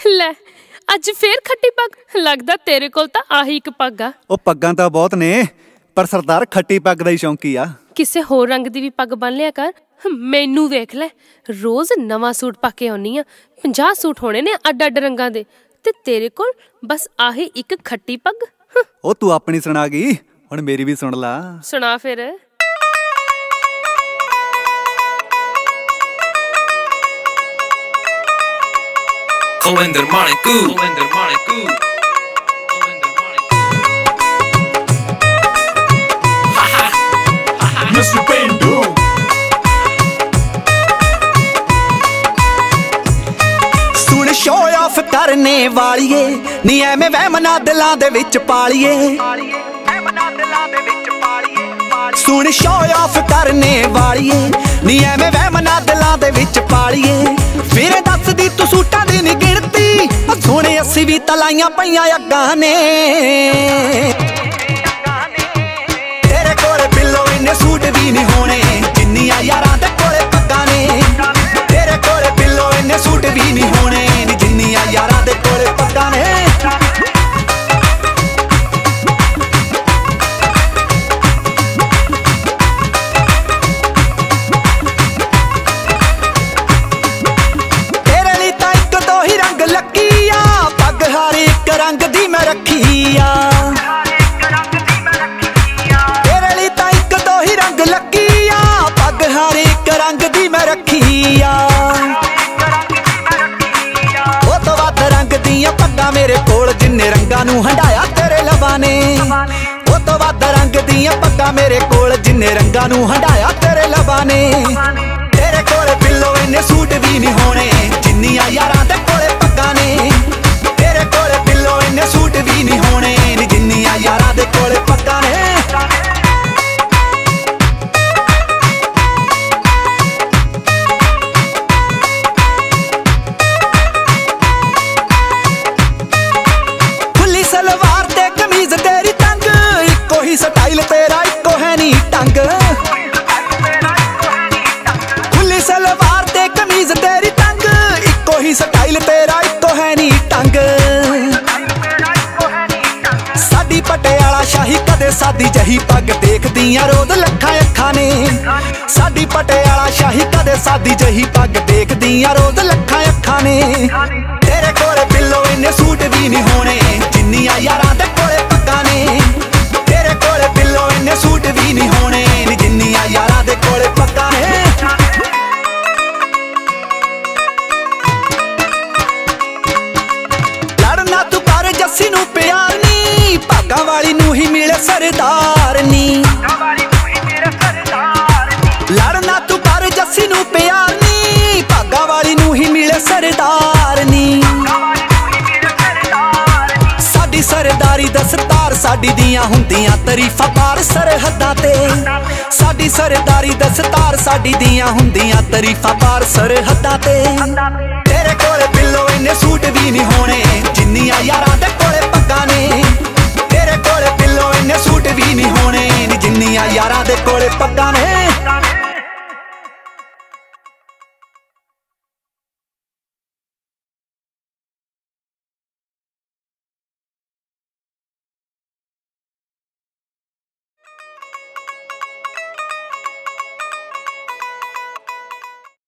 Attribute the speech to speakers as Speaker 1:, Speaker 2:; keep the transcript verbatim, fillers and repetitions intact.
Speaker 1: ਲੈ ਅੱਜ ਫੇਰ खट्टी पग लगदा तेरे कोल तां आही एक पग आ।
Speaker 2: ओ पग्गां तां बहुत ने पर सरदार खट्टी पग दा ही शौकी आ।
Speaker 1: किसे होर रंग दी भी पग बन लिया कर। मैनू देख लै रोज नवां सूट पा के आउनी आ। पंजाह सूट होने ने अड्ड अड्ड रंगां दे ते तेरे कोल बस आही एक खट्टी पग।
Speaker 2: ओ तू अपनी सुना गई हुण मेरी भी सुन ला।
Speaker 1: सुना फिर।
Speaker 3: Kolender Maniku, Kolender Maniku, Kolender Maniku. Haha, haha, mister Bendu.
Speaker 4: सुन शो ऑफ करने वालिए नी एवें वहमना दिलां दे विच पालिए। सुन शो ऑफ करने वालिए नी एवें वहमना दिलां दे विच पालिए। फिर दस दी तू सूटां दी नी गिणती सोने अस्सी भी तलाइयां पईयां अग्गां ने। तेरे कोल बिल्लो इन्ने सूट भी नहीं होने जिन्नियां यारां दे कोले पग्गां ने। तेरे कोल बिल्लो इन्ने सूट भी नहीं होने जिन्नियां यारां दे कोले पग्गां ने। रंग दी मैं रखी आ तेरे लिए तां इक दो ही रंग लगी आ। पग हर एक रंग दी मैं रखी आ। ओ तो वध रंग दियां पग्गां मेरे कोल जिन्ने रंगां नूं हंडाया तेरे लबां ने। ओ तो वध रंग दियां पग्गां मेरे कोल जिन्ने रंगां नूं हंडाया तेरे लबां ने। तेरे कोल बिल्लो इन्ने सूट भी नहीं होने जिन्नियां यारां दे कोले पग्गां ने। तेरे कोल बिल्लो इन्ने सूट भी नहीं होने जिन्नियां यारां दे कोले पग्गां ने। खुली सलवार ते कमीज तेरी तंग इको ही स्टाइल तेरा इको है नी टंग। खुली सलवार ते कमीज तेरी तंग इको ही स्टाइल तेरा इको है नी टंग। साडी पटियाला शाही कदे सादी जही पग देखदियां रोज लखां अखां ने। साडी पटियाला शाही कदे सादी जही पग देखदियां रोज लखां अखां ने। तेरे कोल बिल्लो इन्ने सूट भी नहीं होने जिन्नियां यारां दे कोले पग्गां ने। तेरे कोल बिल्लो इन्ने सूट भी नहीं होने जिन्नियां यारां दे कोले पग्गां ने। लड़ना तू कर जस्सी नूं प्यार नी भागां वाली नूं ही मिले सरदार नी। लड़ना तू कर जस्सी नूं प्यार नी भागां वाली नूं ही मिले सरदार नी। साडी सरदारी दस्तार साडी दियां हुंदियां तरीफां पार सरहदां ते। साडी सरदारी दस्तार साडी दियां हुंदियां तरीफां पार सरहदां ते। तेरे कोल बिल्लो इन्ने सूट भी नहीं होने जिन्नियां यारां दे कोले पग्गां ने।